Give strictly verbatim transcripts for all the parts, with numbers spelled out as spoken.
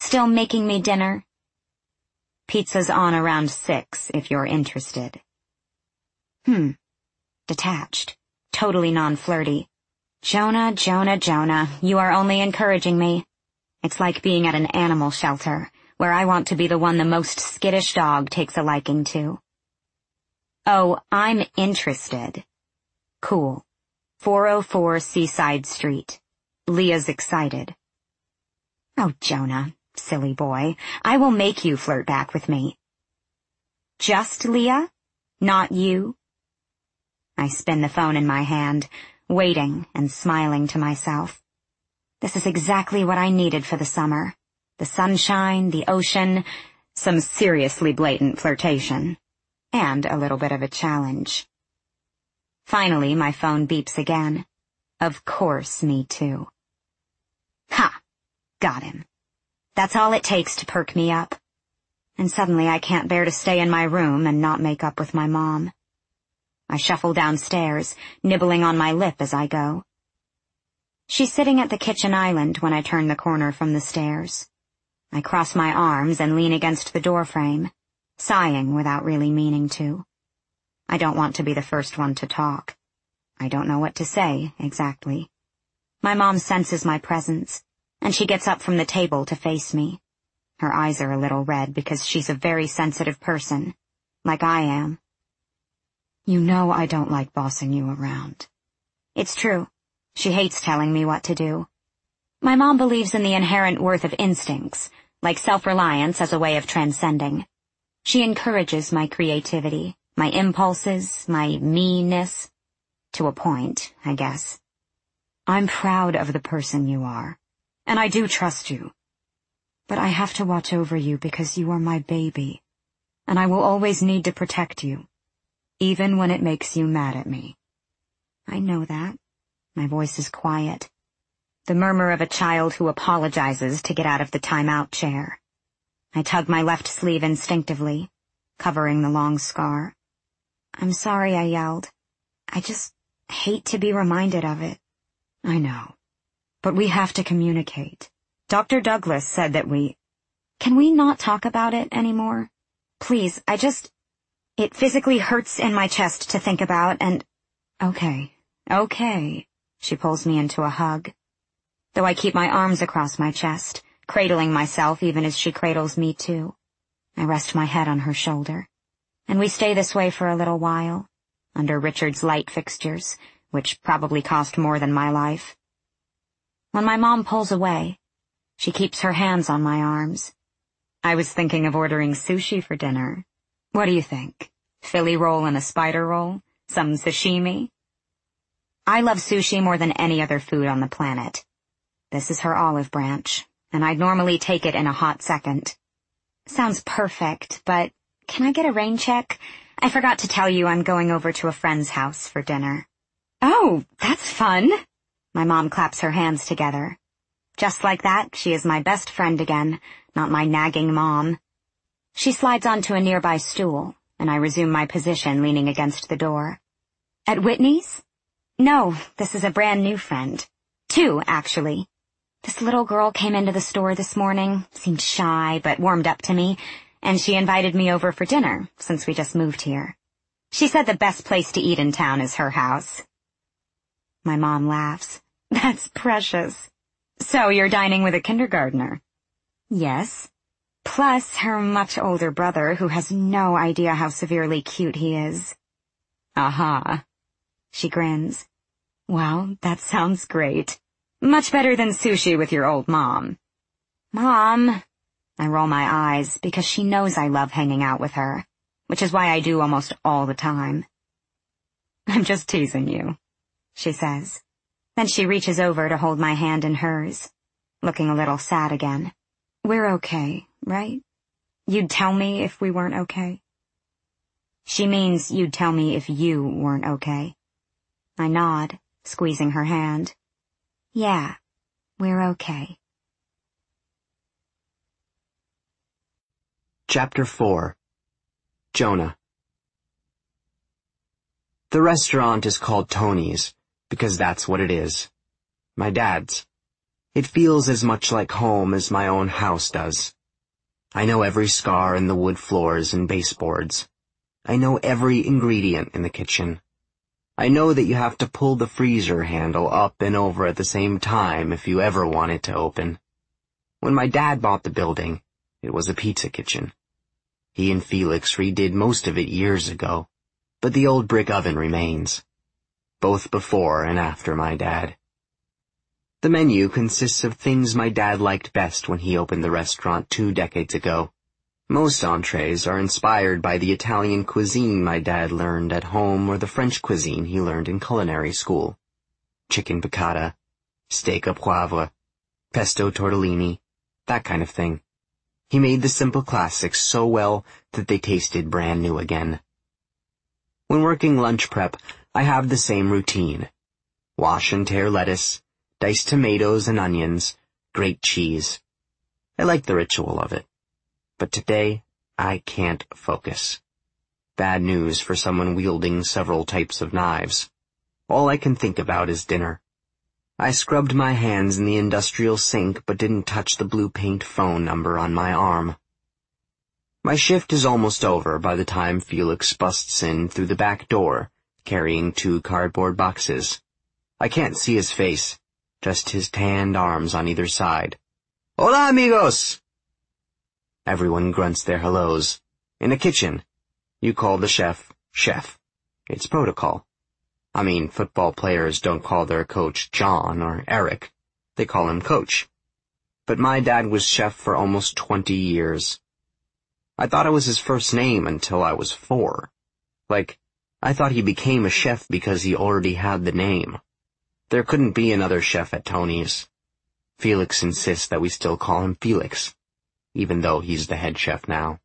still making me dinner? Pizza's on around six, if you're interested. Hmm. Detached. Totally non-flirty. Jonah, Jonah, Jonah, you are only encouraging me. It's like being at an animal shelter, where I want to be the one the most skittish dog takes a liking to. Oh, I'm interested. Cool. four oh four Seaside Street. Leah's excited. Oh, Jonah, silly boy, I will make you flirt back with me. Just Leah? Not you? I spin the phone in my hand, waiting and smiling to myself. This is exactly what I needed for the summer. The sunshine, the ocean, some seriously blatant flirtation, and a little bit of a challenge. Finally, my phone beeps again. Of course, me too. Ha! Got him. That's all it takes to perk me up. And suddenly I can't bear to stay in my room and not make up with my mom. I shuffle downstairs, nibbling on my lip as I go. She's sitting at the kitchen island when I turn the corner from the stairs. I cross my arms and lean against the doorframe, sighing without really meaning to. I don't want to be the first one to talk. I don't know what to say, exactly. My mom senses my presence, and she gets up from the table to face me. Her eyes are a little red because she's a very sensitive person, like I am. You know I don't like bossing you around. It's true. She hates telling me what to do. My mom believes in the inherent worth of instincts, like self-reliance as a way of transcending. She encourages my creativity, my impulses, my me-ness. To a point, I guess. I'm proud of the person you are, and I do trust you. But I have to watch over you because you are my baby, and I will always need to protect you, even when it makes you mad at me. I know that. My voice is quiet. The murmur of a child who apologizes to get out of the timeout chair. I tug my left sleeve instinctively, covering the long scar. I'm sorry I yelled. I just hate to be reminded of it. I know. But we have to communicate. Doctor Douglas said that we... Can we not talk about it anymore? Please, I just... It physically hurts in my chest to think about, and... Okay, okay. She pulls me into a hug. Though I keep my arms across my chest, cradling myself even as she cradles me too. I rest my head on her shoulder. And we stay this way for a little while, under Richard's light fixtures, which probably cost more than my life. When my mom pulls away, she keeps her hands on my arms. I was thinking of ordering sushi for dinner. What do you think? Philly roll and a spider roll? Some sashimi? I love sushi more than any other food on the planet. This is her olive branch, and I'd normally take it in a hot second. Sounds perfect, but can I get a rain check? I forgot to tell you I'm going over to a friend's house for dinner. Oh, that's fun. My mom claps her hands together. Just like that, she is my best friend again, not my nagging mom. She slides onto a nearby stool, and I resume my position leaning against the door. At Whitney's? No, this is a brand new friend. Two, actually. This little girl came into the store this morning, seemed shy but warmed up to me, and she invited me over for dinner, since we just moved here. She said the best place to eat in town is her house. My mom laughs. That's precious. So you're dining with a kindergartner? Yes. Plus her much older brother, who has no idea how severely cute he is. Aha. She grins. Well, that sounds great. Much better than sushi with your old mom. Mom. I roll my eyes because she knows I love hanging out with her, which is why I do almost all the time. I'm just teasing you, she says. Then she reaches over to hold my hand in hers, looking a little sad again. We're okay, right? You'd tell me if we weren't okay? She means you'd tell me if you weren't okay. I nod, squeezing her hand. Yeah, we're okay. Chapter four. Jonah. The restaurant is called Tony's, because that's what it is. My dad's. It feels as much like home as my own house does. I know every scar in the wood floors and baseboards. I know every ingredient in the kitchen. I know that you have to pull the freezer handle up and over at the same time if you ever want it to open. When my dad bought the building, it was a pizza kitchen. He and Felix redid most of it years ago, but the old brick oven remains, both before and after my dad. The menu consists of things my dad liked best when he opened the restaurant two decades ago. Most entrees are inspired by the Italian cuisine my dad learned at home or the French cuisine he learned in culinary school. Chicken piccata, steak au poivre, pesto tortellini, that kind of thing. He made the simple classics so well that they tasted brand new again. When working lunch prep, I have the same routine. Wash and tear lettuce, dice tomatoes and onions, grate cheese. I like the ritual of it. But today, I can't focus. Bad news for someone wielding several types of knives. All I can think about is dinner. I scrubbed my hands in the industrial sink but didn't touch the blue paint phone number on my arm. My shift is almost over by the time Felix busts in through the back door, carrying two cardboard boxes. I can't see his face, just his tanned arms on either side. Hola, amigos! Everyone grunts their hellos. In the kitchen, you call the chef, chef. It's protocol. I mean, football players don't call their coach John or Eric. They call him coach. But my dad was chef for almost twenty years. I thought it was his first name until I was four. Like, I thought he became a chef because he already had the name. There couldn't be another chef at Tony's. Felix insists that we still call him Felix, even though he's the head chef now.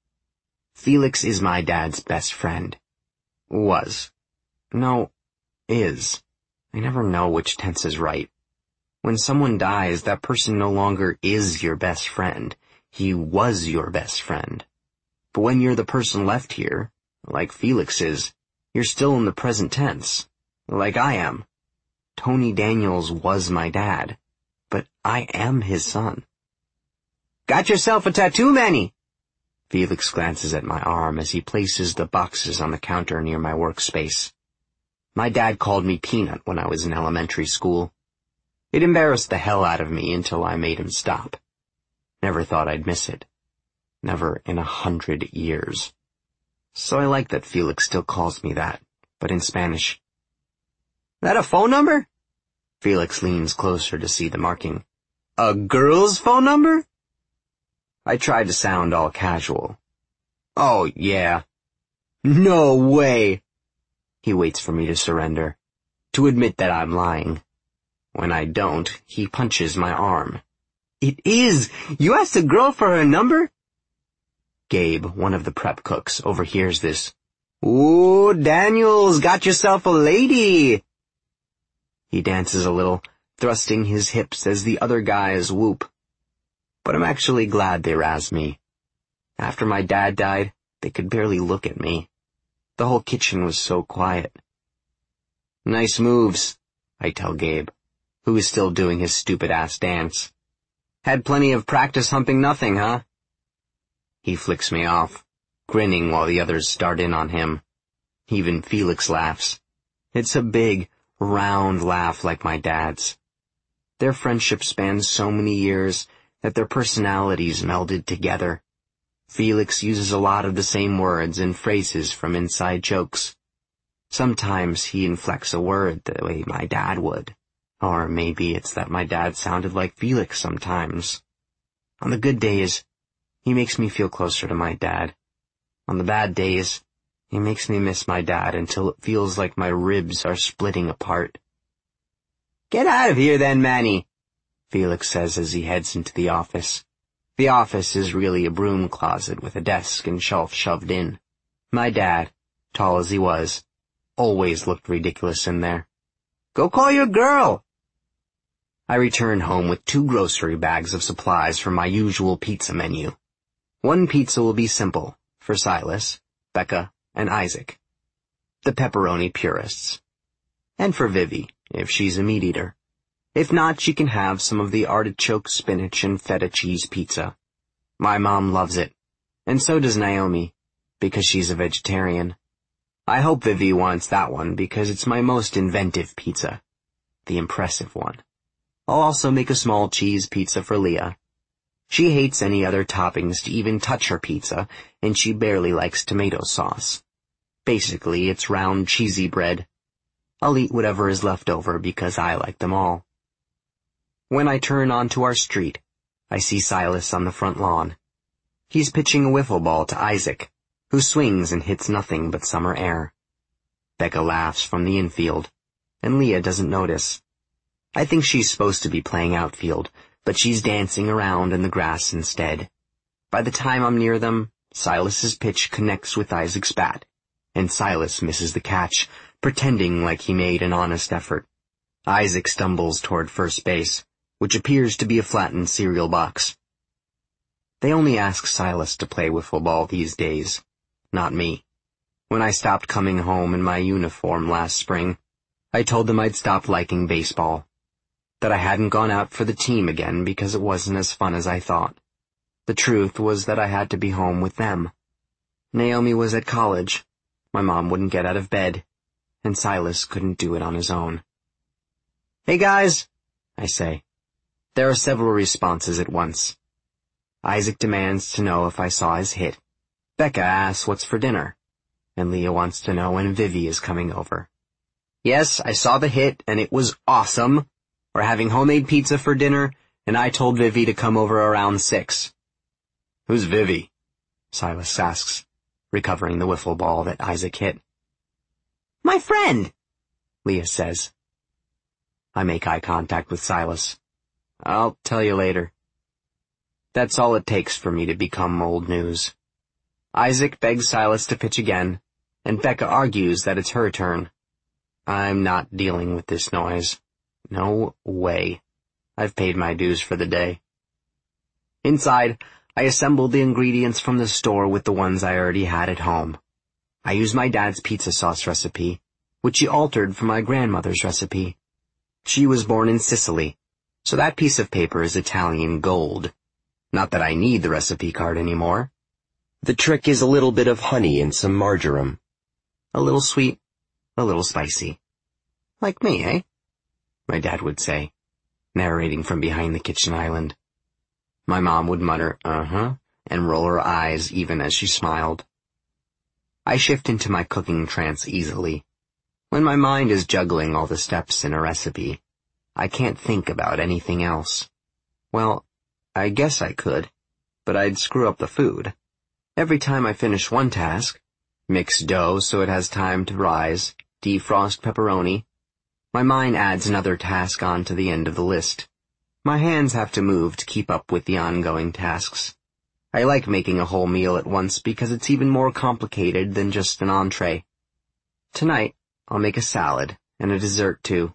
Felix is my dad's best friend. Was. No, is. I never know which tense is right. When someone dies, that person no longer is your best friend. He was your best friend. But when you're the person left here, like Felix is, you're still in the present tense, like I am. Tony Daniels was my dad, but I am his son. Got yourself a tattoo, Manny? Felix glances at my arm as he places the boxes on the counter near my workspace. My dad called me Peanut when I was in elementary school. It embarrassed the hell out of me until I made him stop. Never thought I'd miss it. Never in a hundred years. So I like that Felix still calls me that, but in Spanish. That a phone number? Felix leans closer to see the marking. A girl's phone number? I tried to sound all casual. Oh, yeah. No way. He waits for me to surrender, to admit that I'm lying. When I don't, he punches my arm. It is! You asked a girl for her number? Gabe, one of the prep cooks, overhears this. Ooh, Daniel's got yourself a lady! He dances a little, thrusting his hips as the other guys whoop. But I'm actually glad they razz me. After my dad died, they could barely look at me. The whole kitchen was so quiet. Nice moves, I tell Gabe, who is still doing his stupid-ass dance. Had plenty of practice humping nothing, huh? He flicks me off, grinning while the others start in on him. Even Felix laughs. It's a big, round laugh like my dad's. Their friendship spans so many years that their personalities melded together. Felix uses a lot of the same words and phrases from inside jokes. Sometimes he inflects a word the way my dad would. Or maybe it's that my dad sounded like Felix sometimes. On the good days, he makes me feel closer to my dad. On the bad days, he makes me miss my dad until it feels like my ribs are splitting apart. Get out of here then, Manny, Felix says as he heads into the office. The office is really a broom closet with a desk and shelf shoved in. My dad, tall as he was, always looked ridiculous in there. Go call your girl! I return home with two grocery bags of supplies for my usual pizza menu. One pizza will be simple, for Silas, Becca, and Isaac, the pepperoni purists. And for Vivi, if she's a meat eater. If not, she can have some of the artichoke, spinach, and feta cheese pizza. My mom loves it, and so does Naomi, because she's a vegetarian. I hope Vivi wants that one because it's my most inventive pizza. The impressive one. I'll also make a small cheese pizza for Leah. She hates any other toppings to even touch her pizza, and she barely likes tomato sauce. Basically, it's round, cheesy bread. I'll eat whatever is left over because I like them all. When I turn onto our street, I see Silas on the front lawn. He's pitching a wiffle ball to Isaac, who swings and hits nothing but summer air. Becca laughs from the infield, and Leah doesn't notice. I think she's supposed to be playing outfield, but she's dancing around in the grass instead. By the time I'm near them, Silas's pitch connects with Isaac's bat, and Silas misses the catch, pretending like he made an honest effort. Isaac stumbles toward first base, which appears to be a flattened cereal box. They only ask Silas to play wiffle ball these days, not me. When I stopped coming home in my uniform last spring, I told them I'd stopped liking baseball, that I hadn't gone out for the team again because it wasn't as fun as I thought. The truth was that I had to be home with them. Naomi was at college, my mom wouldn't get out of bed, and Silas couldn't do it on his own. "Hey guys," I say. There are several responses at once. Isaac demands to know if I saw his hit. Becca asks what's for dinner, and Leah wants to know when Vivi is coming over. Yes, I saw the hit, and it was awesome. We're having homemade pizza for dinner, and I told Vivi to come over around six. "Who's Vivi?" Silas asks, recovering the wiffle ball that Isaac hit. "My friend," Leah says. I make eye contact with Silas. "I'll tell you later." That's all it takes for me to become old news. Isaac begs Silas to pitch again, and Becca argues that it's her turn. I'm not dealing with this noise. No way. I've paid my dues for the day. Inside, I assembled the ingredients from the store with the ones I already had at home. I used my dad's pizza sauce recipe, which he altered from my grandmother's recipe. She was born in Sicily, so that piece of paper is Italian gold. Not that I need the recipe card anymore. The trick is a little bit of honey and some marjoram. A little sweet, a little spicy. Like me, eh? My dad would say, narrating from behind the kitchen island. My mom would mutter, uh-huh, and roll her eyes even as she smiled. I shift into my cooking trance easily. When my mind is juggling all the steps in a recipe, I can't think about anything else. Well, I guess I could, but I'd screw up the food. Every time I finish one task, mix dough so it has time to rise, defrost pepperoni, my mind adds another task on to the end of the list. My hands have to move to keep up with the ongoing tasks. I like making a whole meal at once because it's even more complicated than just an entree. Tonight, I'll make a salad and a dessert too.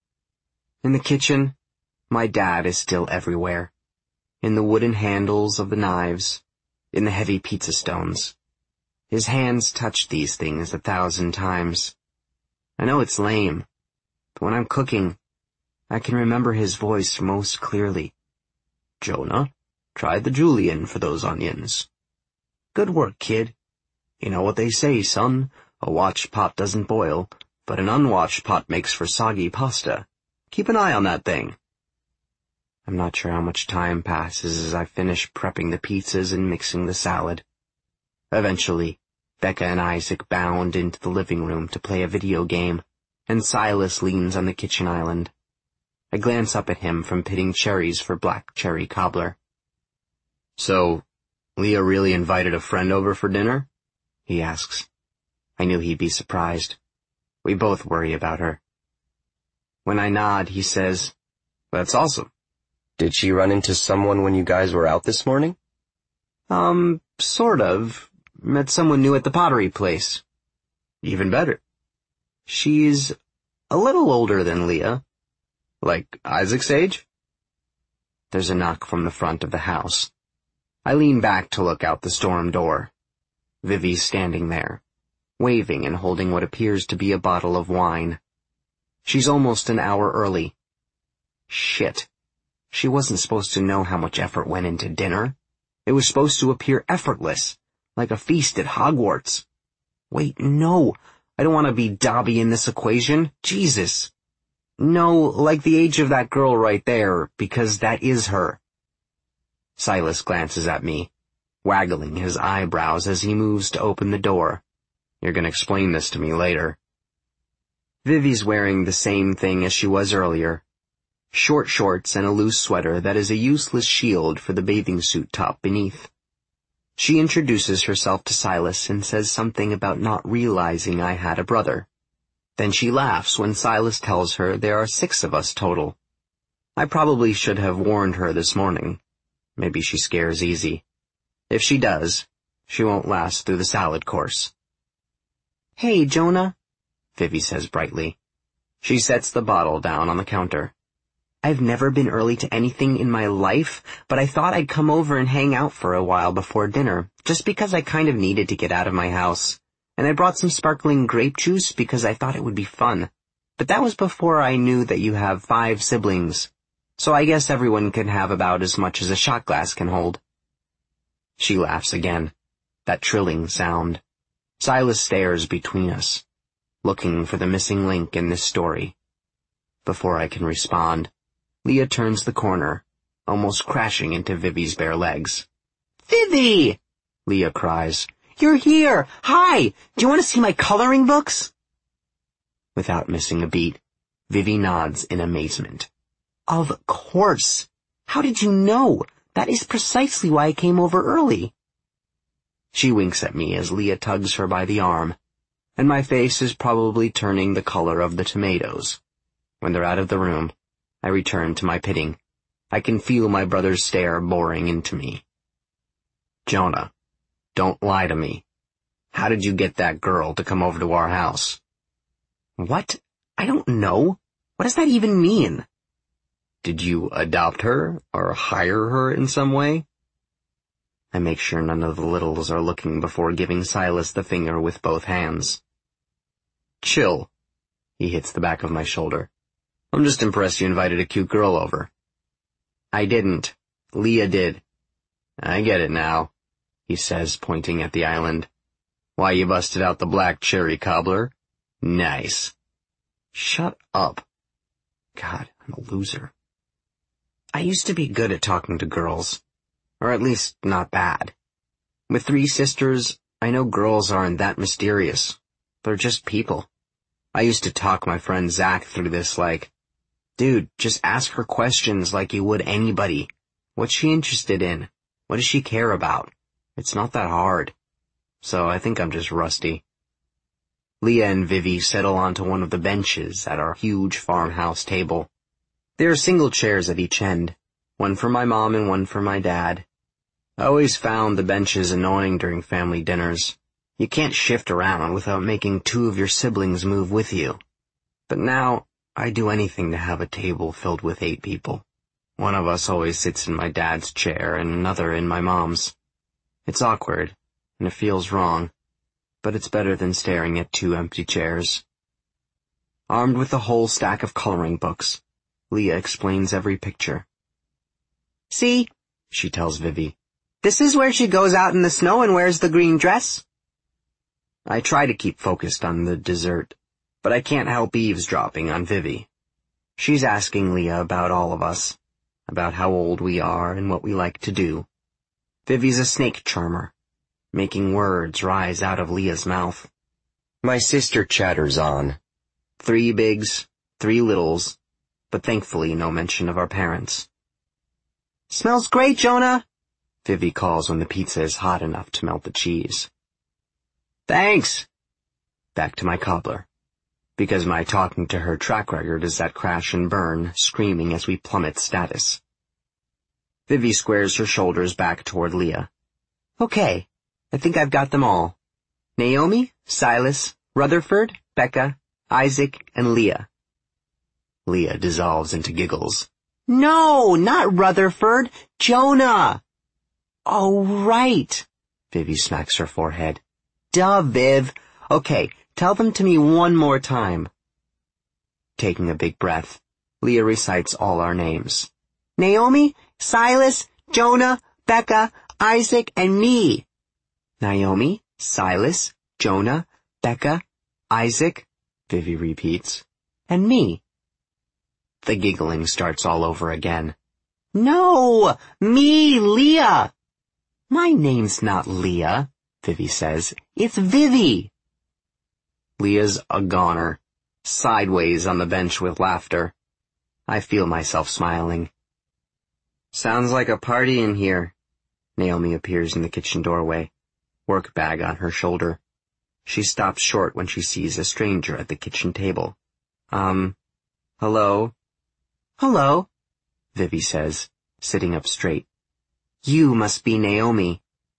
In the kitchen, my dad is still everywhere. In the wooden handles of the knives, in the heavy pizza stones. His hands touched these things a thousand times. I know it's lame, but when I'm cooking, I can remember his voice most clearly. "Jonah, try the julienne for those onions." "Good work, kid. You know what they say, son, a watched pot doesn't boil, but an unwatched pot makes for soggy pasta. Keep an eye on that thing." I'm not sure how much time passes as I finish prepping the pizzas and mixing the salad. Eventually, Becca and Isaac bound into the living room to play a video game, and Silas leans on the kitchen island. I glance up at him from pitting cherries for black cherry cobbler. "So, Leah really invited a friend over for dinner?" he asks. I knew he'd be surprised. We both worry about her. When I nod, he says, "That's awesome. Did she run into someone when you guys were out this morning?" Um, sort of. Met someone new at the pottery place." "Even better." "She's a little older than Leah." "Like Isaac's age?" There's a knock from the front of the house. I lean back to look out the storm door. Vivi's standing there, waving and holding what appears to be a bottle of wine. She's almost an hour early. Shit. She wasn't supposed to know how much effort went into dinner. It was supposed to appear effortless, like a feast at Hogwarts. Wait, no. I don't want to be Dobby in this equation. Jesus. No, like the age of that girl right there, because that is her. Silas glances at me, waggling his eyebrows as he moves to open the door. You're gonna explain this to me later. Vivi's wearing the same thing as she was earlier. Short shorts and a loose sweater that is a useless shield for the bathing suit top beneath. She introduces herself to Silas and says something about not realizing I had a brother. Then she laughs when Silas tells her there are six of us total. I probably should have warned her this morning. Maybe she scares easy. If she does, she won't last through the salad course. Hey, Jonah, Vivi says brightly. She sets the bottle down on the counter. I've never been early to anything in my life, but I thought I'd come over and hang out for a while before dinner, just because I kind of needed to get out of my house. And I brought some sparkling grape juice because I thought it would be fun. But that was before I knew that you have five siblings. So I guess everyone can have about as much as a shot glass can hold. She laughs again. That trilling sound. Silas stares between us, looking for the missing link in this story. Before I can respond, Leah turns the corner, almost crashing into Vivi's bare legs. Vivi! Leah cries. You're here! Hi! Do you want to see my coloring books? Without missing a beat, Vivi nods in amazement. Of course! How did you know? That is precisely why I came over early. She winks at me as Leah tugs her by the arm, and my face is probably turning the color of the tomatoes. When they're out of the room, I return to my pitting. I can feel my brother's stare boring into me. Jonah, don't lie to me. How did you get that girl to come over to our house? What? I don't know. What does that even mean? Did you adopt her or hire her in some way? I make sure none of the littles are looking before giving Silas the finger with both hands. Chill. He hits the back of my shoulder. I'm just impressed you invited a cute girl over. I didn't. Leah did. I get it now, he says, pointing at the island. Why you busted out the black cherry cobbler? Nice. Shut up. God, I'm a loser. I used to be good at talking to girls. Or at least not bad. With three sisters, I know girls aren't that mysterious. They're just people. I used to talk my friend Zach through this like, dude, just ask her questions like you would anybody. What's she interested in? What does she care about? It's not that hard. So I think I'm just rusty. Leah and Vivi settle onto one of the benches at our huge farmhouse table. There are single chairs at each end, one for my mom and one for my dad. I always found the benches annoying during family dinners. You can't shift around without making two of your siblings move with you. But now, I'd do anything to have a table filled with eight people. One of us always sits in my dad's chair and another in my mom's. It's awkward, and it feels wrong, but it's better than staring at two empty chairs. Armed with a whole stack of coloring books, Leah explains every picture. See, she tells Vivi, this is where she goes out in the snow and wears the green dress. I try to keep focused on the dessert, but I can't help eavesdropping on Vivi. She's asking Leah about all of us, about how old we are and what we like to do. Vivi's a snake charmer, making words rise out of Leah's mouth. My sister chatters on. Three bigs, three littles, but thankfully no mention of our parents. Smells great, Jonah, Vivi calls when the pizza is hot enough to melt the cheese. Thanks. Back to my cobbler, because my talking to her track record is that crash and burn, screaming as we plummet status. Vivi squares her shoulders back toward Leah. Okay, I think I've got them all. Naomi, Silas, Rutherford, Becca, Isaac, and Leah. Leah dissolves into giggles. No, not Rutherford, Jonah. Oh, right. Vivi smacks her forehead. Duh, Viv. Okay, tell them to me one more time. Taking a big breath, Leah recites all our names. Naomi, Silas, Jonah, Becca, Isaac, and me. Naomi, Silas, Jonah, Becca, Isaac, Vivi repeats, and me. The giggling starts all over again. No, me, Leah. My name's not Leah, Vivi says. It's Vivi. Leah's a goner, sideways on the bench with laughter. I feel myself smiling. Sounds like a party in here. Naomi appears in the kitchen doorway, work bag on her shoulder. She stops short when she sees a stranger at the kitchen table. Um, hello? Hello, Vivi says, sitting up straight. You must be Naomi.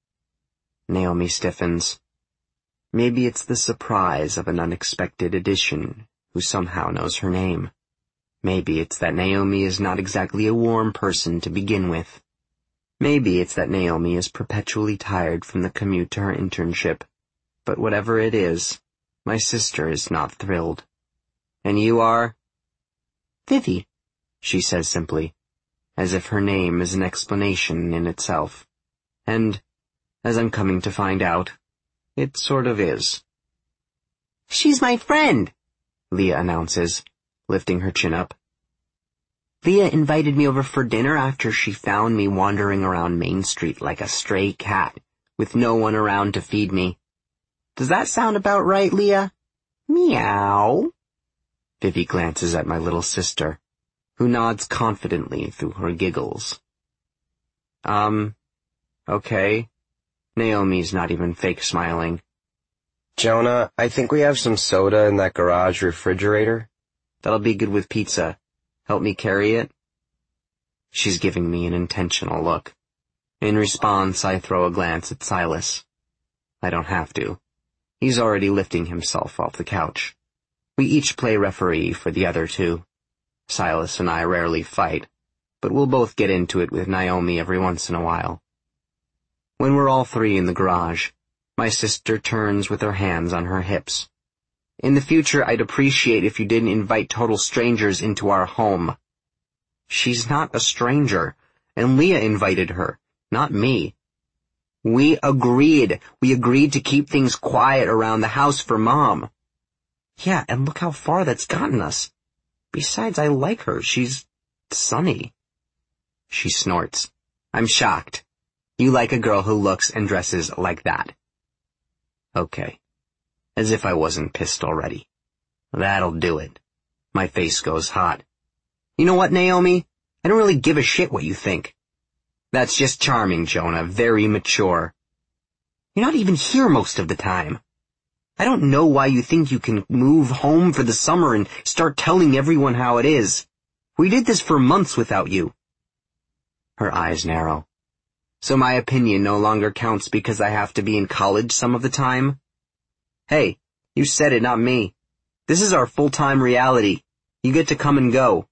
Naomi stiffens. Maybe it's the surprise of an unexpected addition who somehow knows her name. Maybe it's that Naomi is not exactly a warm person to begin with. Maybe it's that Naomi is perpetually tired from the commute to her internship. But whatever it is, my sister is not thrilled. And you are? Vivi, she says simply, as if her name is an explanation in itself. And, as I'm coming to find out, it sort of is. She's my friend, Leah announces, lifting her chin up. Leah invited me over for dinner after she found me wandering around Main Street like a stray cat, with no one around to feed me. Does that sound about right, Leah? Meow. Vivi glances at my little sister, who nods confidently through her giggles. Um, okay. Naomi's not even fake smiling. Jonah, I think we have some soda in that garage refrigerator. That'll be good with pizza. Help me carry it? She's giving me an intentional look. In response, I throw a glance at Silas. I don't have to. He's already lifting himself off the couch. We each play referee for the other two. Silas and I rarely fight, but we'll both get into it with Naomi every once in a while. When we're all three in the garage, my sister turns with her hands on her hips. In the future, I'd appreciate if you didn't invite total strangers into our home. She's not a stranger, and Leah invited her, not me. We agreed. We agreed to keep things quiet around the house for Mom. Yeah, and look how far that's gotten us. Besides, I like her. She's sunny. She snorts. I'm shocked. You like a girl who looks and dresses like that. Okay. As if I wasn't pissed already. That'll do it. My face goes hot. You know what, Naomi? I don't really give a shit what you think. That's just charming, Jonah. Very mature. You're not even here most of the time. I don't know why you think you can move home for the summer and start telling everyone how it is. We did this for months without you. Her eyes narrow. So my opinion no longer counts because I have to be in college some of the time? Hey, you said it, not me. This is our full-time reality. You get to come and go.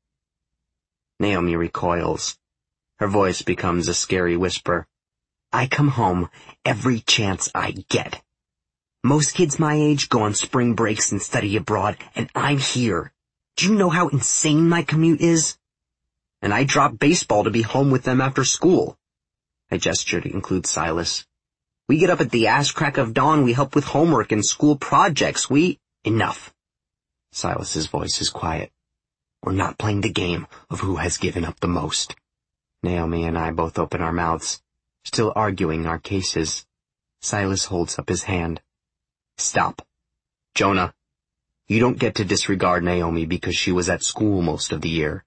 Naomi recoils. Her voice becomes a scary whisper. I come home every chance I get. Most kids my age go on spring breaks and study abroad, and I'm here. Do you know how insane my commute is? And I drop baseball to be home with them after school. I gesture to include Silas. We get up at the ass crack of dawn, we help with homework and school projects, we... Enough. Silas's voice is quiet. We're not playing the game of who has given up the most. Naomi and I both open our mouths, still arguing our cases. Silas holds up his hand. Stop. Jonah, you don't get to disregard Naomi because she was at school most of the year.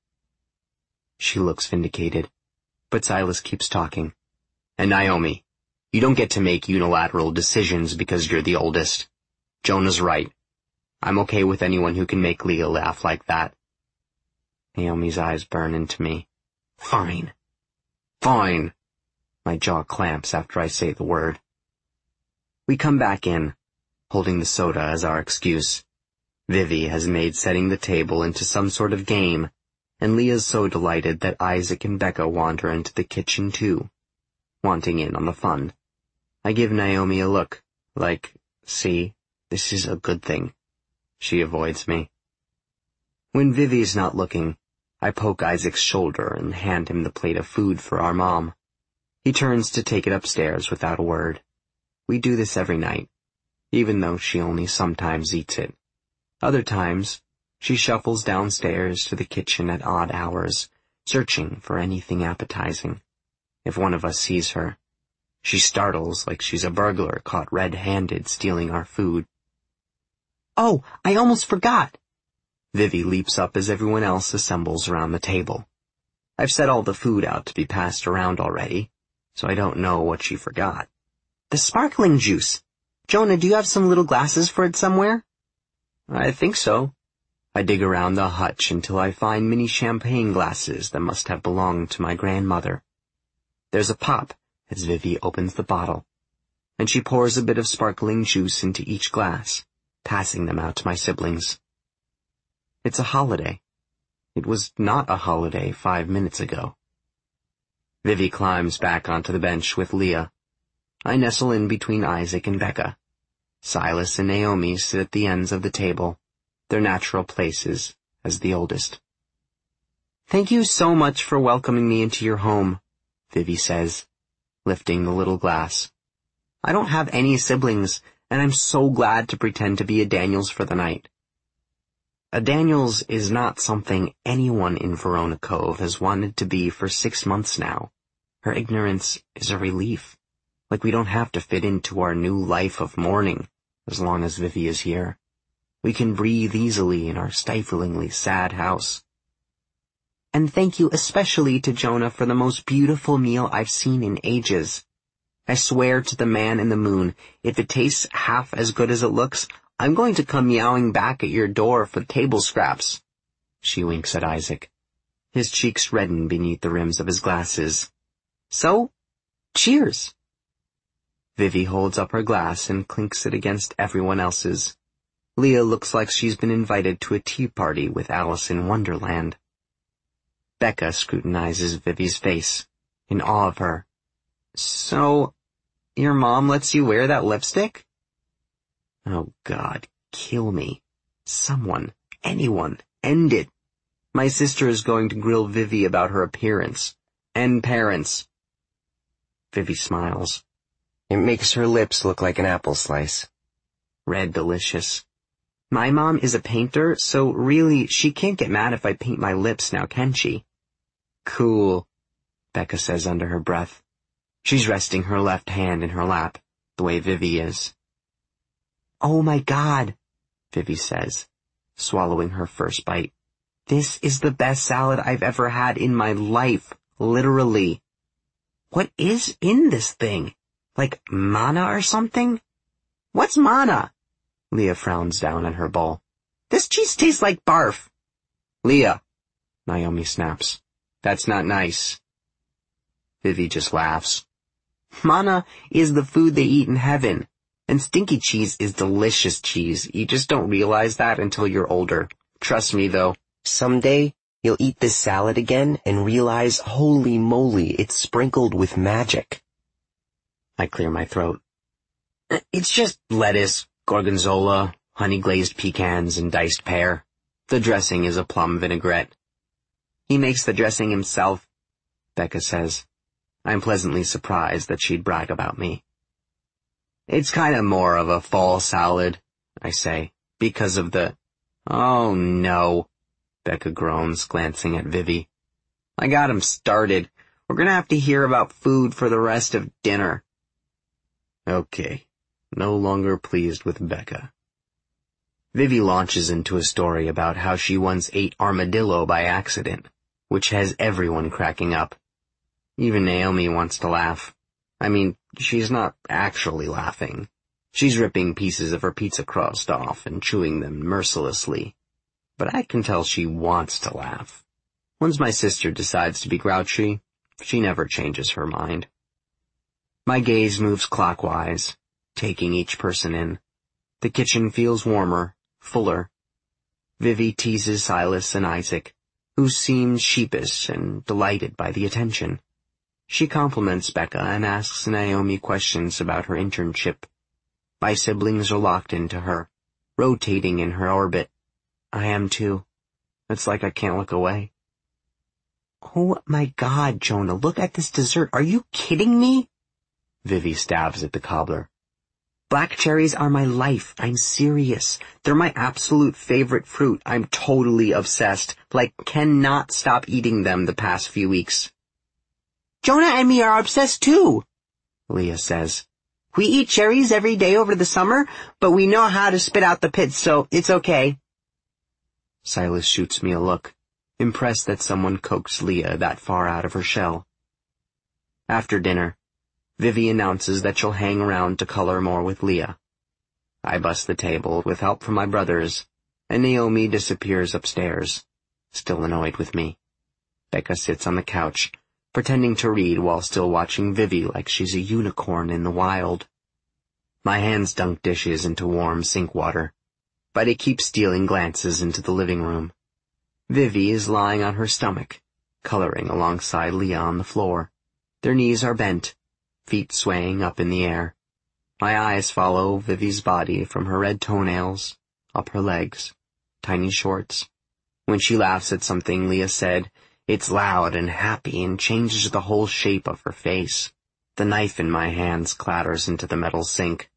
She looks vindicated, but Silas keeps talking. And Naomi, you don't get to make unilateral decisions because you're the oldest. Jonah's right. I'm okay with anyone who can make Leah laugh like that. Naomi's eyes burn into me. Fine. Fine. My jaw clamps after I say the word. We come back in, holding the soda as our excuse. Vivi has made setting the table into some sort of game, and Leah's so delighted that Isaac and Becca wander into the kitchen too, wanting in on the fun. I give Naomi a look, like, see, this is a good thing. She avoids me. When Vivi's not looking, I poke Isaac's shoulder and hand him the plate of food for our mom. He turns to take it upstairs without a word. We do this every night, even though she only sometimes eats it. Other times, she shuffles downstairs to the kitchen at odd hours, searching for anything appetizing. If one of us sees her, she startles like she's a burglar caught red-handed stealing our food. "Oh, I almost forgot!" Vivi leaps up as everyone else assembles around the table. I've set all the food out to be passed around already, so I don't know what she forgot. "The sparkling juice! Jonah, do you have some little glasses for it somewhere?" "I think so." I dig around the hutch until I find mini champagne glasses that must have belonged to my grandmother. There's a pop as Vivi opens the bottle, and she pours a bit of sparkling juice into each glass, passing them out to my siblings. It's a holiday. It was not a holiday five minutes ago. Vivi climbs back onto the bench with Leah. I nestle in between Isaac and Becca. Silas and Naomi sit at the ends of the table, their natural places as the oldest. "Thank you so much for welcoming me into your home," Vivi says, lifting the little glass. "I don't have any siblings, and I'm so glad to pretend to be a Daniels for the night." A Daniels is not something anyone in Verona Cove has wanted to be for six months now. Her ignorance is a relief, like we don't have to fit into our new life of mourning as long as Vivi is here. We can breathe easily in our stiflingly sad house. "And thank you especially to Jonah for the most beautiful meal I've seen in ages. I swear to the man in the moon, if it tastes half as good as it looks, I'm going to come meowing back at your door for table scraps." She winks at Isaac. His cheeks redden beneath the rims of his glasses. "So, cheers." Vivi holds up her glass and clinks it against everyone else's. Leah looks like she's been invited to a tea party with Alice in Wonderland. Becca scrutinizes Vivi's face, in awe of her. "So, your mom lets you wear that lipstick?" Oh God, kill me. Someone, anyone, end it. My sister is going to grill Vivi about her appearance. And parents. Vivi smiles. It makes her lips look like an apple slice. Red delicious. My mom is a painter, so really she can't get mad if I paint my lips now, can she? Cool, Becca says under her breath. She's resting her left hand in her lap, the way Vivi is. Oh my God, Vivi says, swallowing her first bite. This is the best salad I've ever had in my life, literally. What is in this thing? Like manna or something? What's manna? Leah frowns down at her bowl. This cheese tastes like barf. Leah, Naomi snaps. That's not nice. Vivi just laughs. Manna is the food they eat in heaven, and stinky cheese is delicious cheese. You just don't realize that until you're older. Trust me, though. Someday, you'll eat this salad again and realize, holy moly, it's sprinkled with magic. I clear my throat. It's just lettuce, gorgonzola, honey-glazed pecans, and diced pear. The dressing is a plum vinaigrette. He makes the dressing himself, Becca says. I'm pleasantly surprised that she'd brag about me. It's kind of more of a fall salad, I say, because of the... Oh, no, Becca groans, glancing at Vivi. I got him started. We're gonna have to hear about food for the rest of dinner. Okay, no longer pleased with Becca. Vivi launches into a story about how she once ate armadillo by accident, which has everyone cracking up. Even Naomi wants to laugh. I mean, she's not actually laughing. She's ripping pieces of her pizza crust off and chewing them mercilessly. But I can tell she wants to laugh. Once my sister decides to be grouchy, she never changes her mind. My gaze moves clockwise, taking each person in. The kitchen feels warmer, fuller. Vivi teases Silas and Isaac, who seem sheepish and delighted by the attention. She compliments Becca and asks Naomi questions about her internship. My siblings are locked into her, rotating in her orbit. I am too. It's like I can't look away. Oh my God, Jonah, look at this dessert. Are you kidding me? Vivi stabs at the cobbler. Black cherries are my life. I'm serious. They're my absolute favorite fruit. I'm totally obsessed. Like, cannot stop eating them the past few weeks. Jonah and me are obsessed too, Leah says. We eat cherries every day over the summer, but we know how to spit out the pits, so it's okay. Silas shoots me a look, impressed that someone coaxed Leah that far out of her shell. After dinner, Vivi announces that she'll hang around to color more with Leah. I bust the table with help from my brothers, and Naomi disappears upstairs, still annoyed with me. Becca sits on the couch, pretending to read while still watching Vivi like she's a unicorn in the wild. My hands dunk dishes into warm sink water, but I keep stealing glances into the living room. Vivi is lying on her stomach, coloring alongside Leah on the floor. Their knees are bent, feet swaying up in the air. My eyes follow Vivi's body from her red toenails, up her legs, tiny shorts. When she laughs at something Leah said, it's loud and happy and changes the whole shape of her face. The knife in my hands clatters into the metal sink.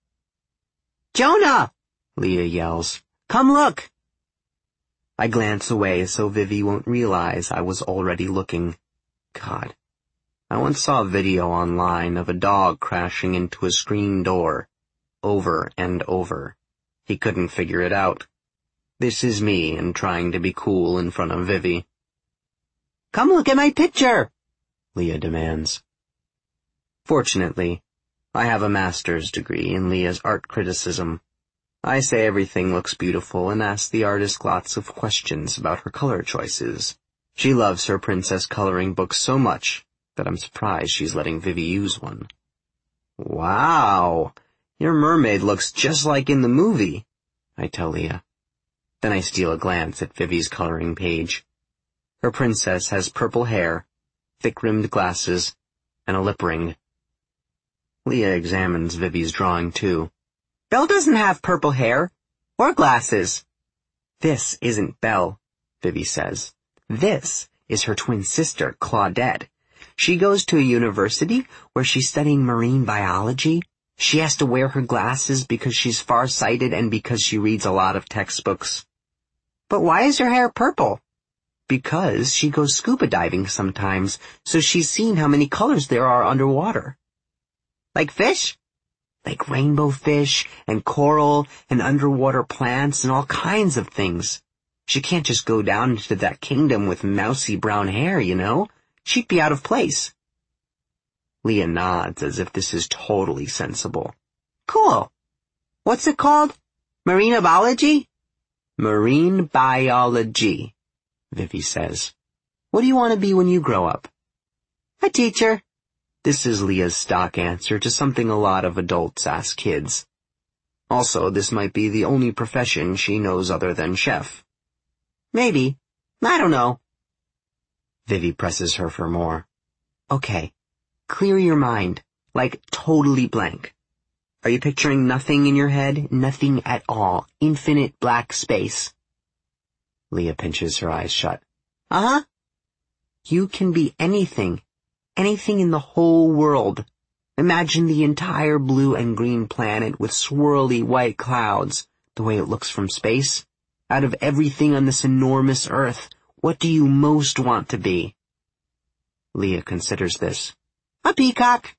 Jonah! Leah yells. Come look! I glance away so Vivi won't realize I was already looking. God. I once saw a video online of a dog crashing into a screen door, over and over. He couldn't figure it out. This is me and trying to be cool in front of Vivi. Come look at my picture, Leah demands. Fortunately, I have a master's degree in Leah's art criticism. I say everything looks beautiful and ask the artist lots of questions about her color choices. She loves her princess coloring books so much that I'm surprised she's letting Vivi use one. Wow, your mermaid looks just like in the movie, I tell Leah. Then I steal a glance at Vivi's coloring page. Her princess has purple hair, thick-rimmed glasses, and a lip ring. Leah examines Vivi's drawing too. Belle doesn't have purple hair, or glasses. This isn't Belle, Vivi says. This is her twin sister, Claudette. She goes to a university where she's studying marine biology. She has to wear her glasses because she's far-sighted and because she reads a lot of textbooks. But why is her hair purple? Because she goes scuba diving sometimes, so she's seen how many colors there are underwater. Like fish? Like rainbow fish and coral and underwater plants and all kinds of things. She can't just go down into that kingdom with mousy brown hair, you know? She'd be out of place. Leah nods as if this is totally sensible. Cool. What's it called? Marine biology? Marine biology, Vivi says. What do you want to be when you grow up? A teacher. This is Leah's stock answer to something a lot of adults ask kids. Also, this might be the only profession she knows other than chef. Maybe. I don't know. Vivi presses her for more. Okay. Clear your mind. Like, totally blank. Are you picturing nothing in your head? Nothing at all. Infinite black space. Leah pinches her eyes shut. Uh-huh. You can be anything. Anything in the whole world. Imagine the entire blue and green planet with swirly white clouds, the way it looks from space. Out of everything on this enormous Earth, what do you most want to be? Leah considers this. A peacock.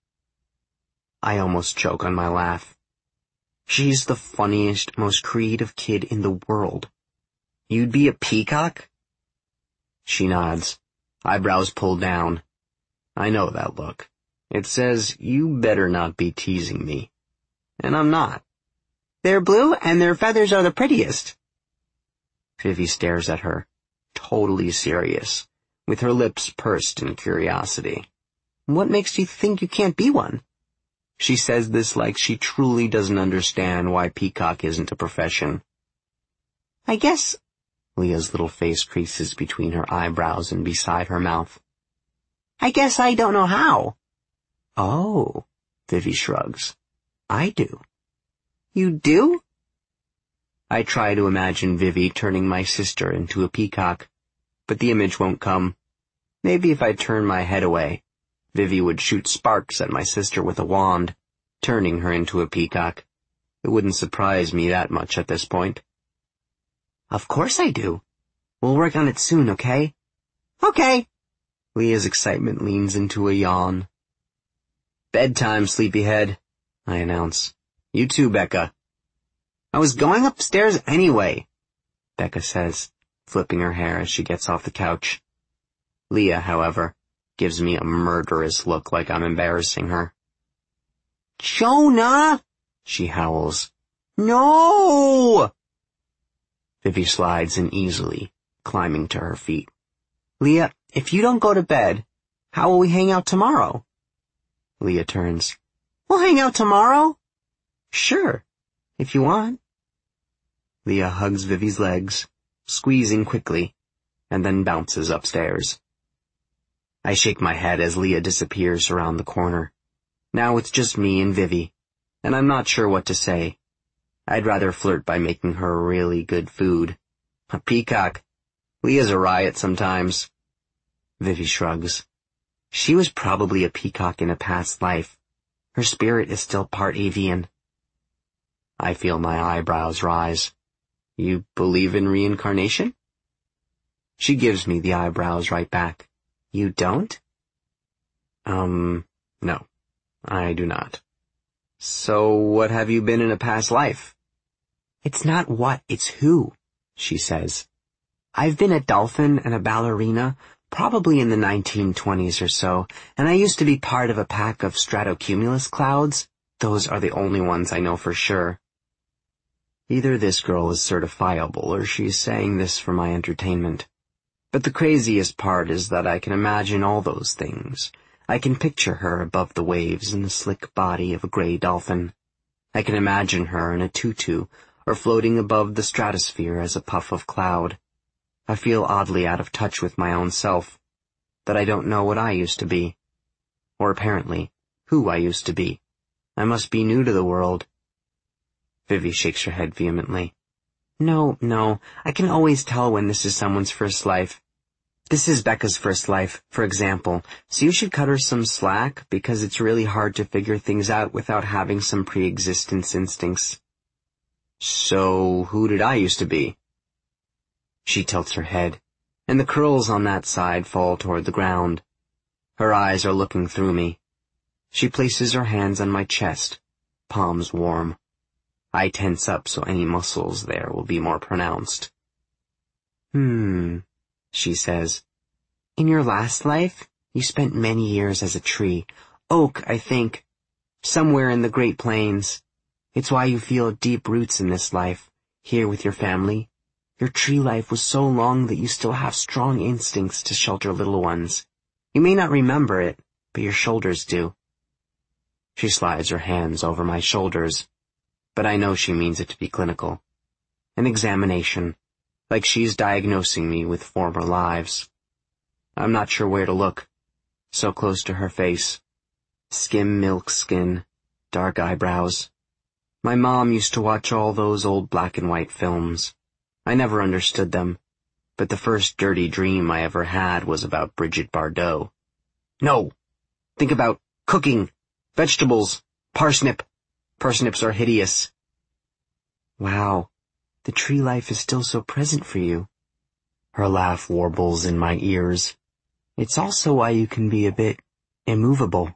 I almost choke on my laugh. She's the funniest, most creative kid in the world. You'd be a peacock? She nods, eyebrows pulled down. I know that look. It says, you better not be teasing me. And I'm not. They're blue and their feathers are the prettiest. Vivi stares at her, totally serious, with her lips pursed in curiosity. What makes you think you can't be one? She says this like she truly doesn't understand why peacock isn't a profession. I guess... Leah's little face creases between her eyebrows and beside her mouth. I guess I don't know how. Oh, Vivi shrugs. I do. You do? I try to imagine Vivi turning my sister into a peacock, but the image won't come. Maybe if I turned my head away, Vivi would shoot sparks at my sister with a wand, turning her into a peacock. It wouldn't surprise me that much at this point. Of course I do. We'll work on it soon, okay? Okay. Leah's excitement leans into a yawn. Bedtime, sleepyhead, I announce. You too, Becca. I was going upstairs anyway, Becca says, flipping her hair as she gets off the couch. Leah, however, gives me a murderous look like I'm embarrassing her. Jonah! She howls. No! Vivi slides in easily, climbing to her feet. Leah, if you don't go to bed, how will we hang out tomorrow? Leah turns. We'll hang out tomorrow? Sure, if you want. Leah hugs Vivi's legs, squeezing quickly, and then bounces upstairs. I shake my head as Leah disappears around the corner. Now it's just me and Vivi, and I'm not sure what to say. I'd rather flirt by making her really good food. A peacock. Leah's a riot sometimes. Vivi shrugs. She was probably a peacock in a past life. Her spirit is still part avian. I feel my eyebrows rise. You believe in reincarnation? She gives me the eyebrows right back. You don't? Um, no, I do not. So what have you been in a past life? It's not what, it's who, she says. I've been a dolphin and a ballerina, probably in the nineteen twenties or so, and I used to be part of a pack of stratocumulus clouds. Those are the only ones I know for sure. Either this girl is certifiable or she's saying this for my entertainment. But the craziest part is that I can imagine all those things. I can picture her above the waves in the slick body of a gray dolphin. I can imagine her in a tutu or floating above the stratosphere as a puff of cloud. I feel oddly out of touch with my own self, that I don't know what I used to be. Or apparently, who I used to be. I must be new to the world. Vivi shakes her head vehemently. No, no, I can always tell when this is someone's first life. This is Becca's first life, for example, so you should cut her some slack because it's really hard to figure things out without having some pre-existence instincts. So, who did I used to be? She tilts her head, and the curls on that side fall toward the ground. Her eyes are looking through me. She places her hands on my chest, palms warm. I tense up so any muscles there will be more pronounced. Hmm, she says. In your last life, you spent many years as a tree. Oak, I think. Somewhere in the Great Plains. It's why you feel deep roots in this life, here with your family. Your tree life was so long that you still have strong instincts to shelter little ones. You may not remember it, but your shoulders do. She slides her hands over my shoulders, but I know she means it to be clinical. An examination, like she's diagnosing me with former lives. I'm not sure where to look. So close to her face. Skim milk skin, dark eyebrows. My mom used to watch all those old black and white films. I never understood them, but the first dirty dream I ever had was about Brigitte Bardot. No! Think about cooking, vegetables, parsnip. Parsnips are hideous. Wow, the tree life is still so present for you. Her laugh warbles in my ears. It's also why you can be a bit immovable.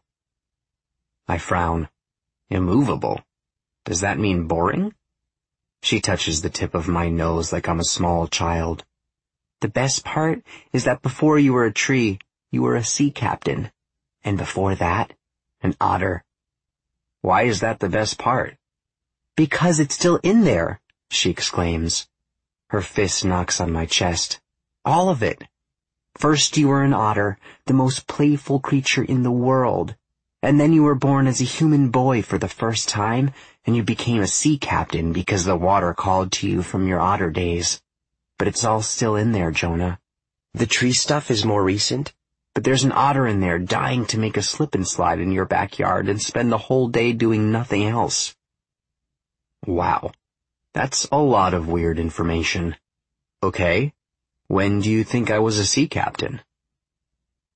I frown. Immovable? Does that mean boring? She touches the tip of my nose like I'm a small child. The best part is that before you were a tree, you were a sea captain. And before that, an otter. Why is that the best part? Because it's still in there, she exclaims. Her fist knocks on my chest. All of it. First you were an otter, the most playful creature in the world. And then you were born as a human boy for the first time, and you became a sea captain because the water called to you from your otter days. But it's all still in there, Jonah. The tree stuff is more recent, but there's an otter in there dying to make a slip and slide in your backyard and spend the whole day doing nothing else. Wow, that's a lot of weird information. Okay, when do you think I was a sea captain?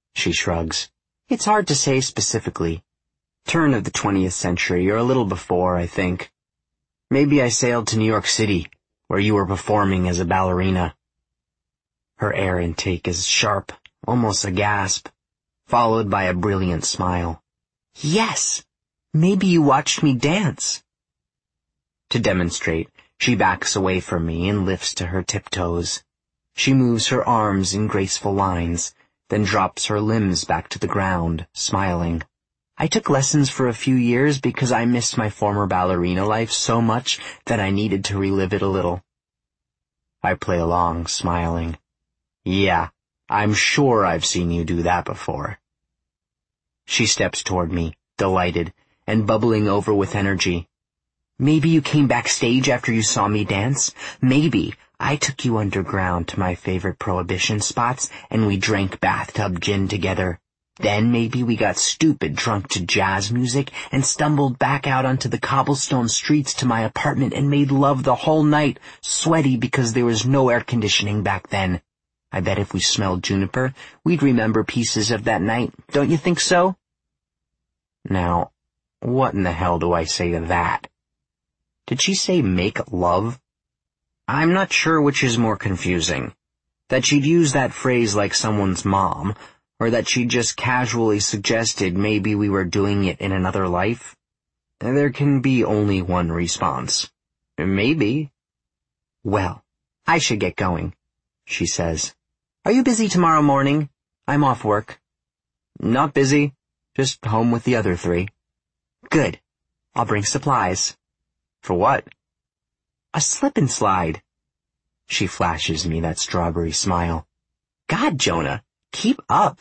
She shrugs. It's hard to say specifically. Turn of the twentieth century, or a little before, I think. Maybe I sailed to New York City, where you were performing as a ballerina. Her air intake is sharp, almost a gasp, followed by a brilliant smile. Yes! Maybe you watched me dance. To demonstrate, she backs away from me and lifts to her tiptoes. She moves her arms in graceful lines, then drops her limbs back to the ground, smiling. I took lessons for a few years because I missed my former ballerina life so much that I needed to relive it a little. I play along, smiling. Yeah, I'm sure I've seen you do that before. She steps toward me, delighted, and bubbling over with energy. Maybe you came backstage after you saw me dance. Maybe I took you underground to my favorite prohibition spots and we drank bathtub gin together. Then maybe we got stupid drunk to jazz music and stumbled back out onto the cobblestone streets to my apartment and made love the whole night, sweaty because there was no air conditioning back then. I bet if we smelled juniper, we'd remember pieces of that night. Don't you think so? Now, what in the hell do I say to that? Did she say make love? I'm not sure which is more confusing. That she'd use that phrase like someone's mom, or that she just casually suggested maybe we were doing it in another life. There can be only one response. Maybe. Well, I should get going, she says. Are you busy tomorrow morning? I'm off work. Not busy. Just home with the other three. Good. I'll bring supplies. For what? A slip and slide. She flashes me that strawberry smile. God, Jonah, keep up.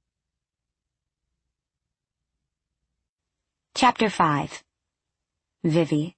Chapter five. Vivi.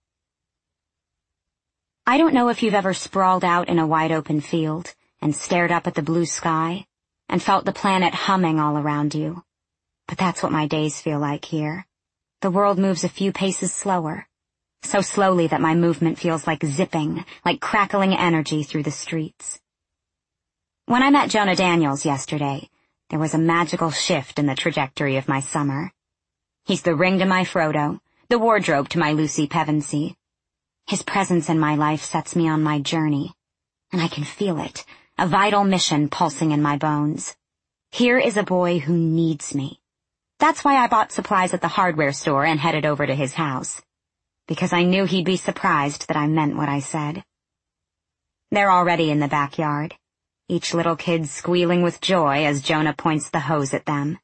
I don't know if you've ever sprawled out in a wide open field and stared up at the blue sky and felt the planet humming all around you. But that's what my days feel like here. The world moves a few paces slower, so slowly that my movement feels like zipping, like crackling energy through the streets. When I met Jonah Daniels yesterday, there was a magical shift in the trajectory of my summer. He's the ring to my Frodo, the wardrobe to my Lucy Pevensey. His presence in my life sets me on my journey, and I can feel it, a vital mission pulsing in my bones. Here is a boy who needs me. That's why I bought supplies at the hardware store and headed over to his house, because I knew he'd be surprised that I meant what I said. They're already in the backyard, each little kid squealing with joy as Jonah points the hose at them.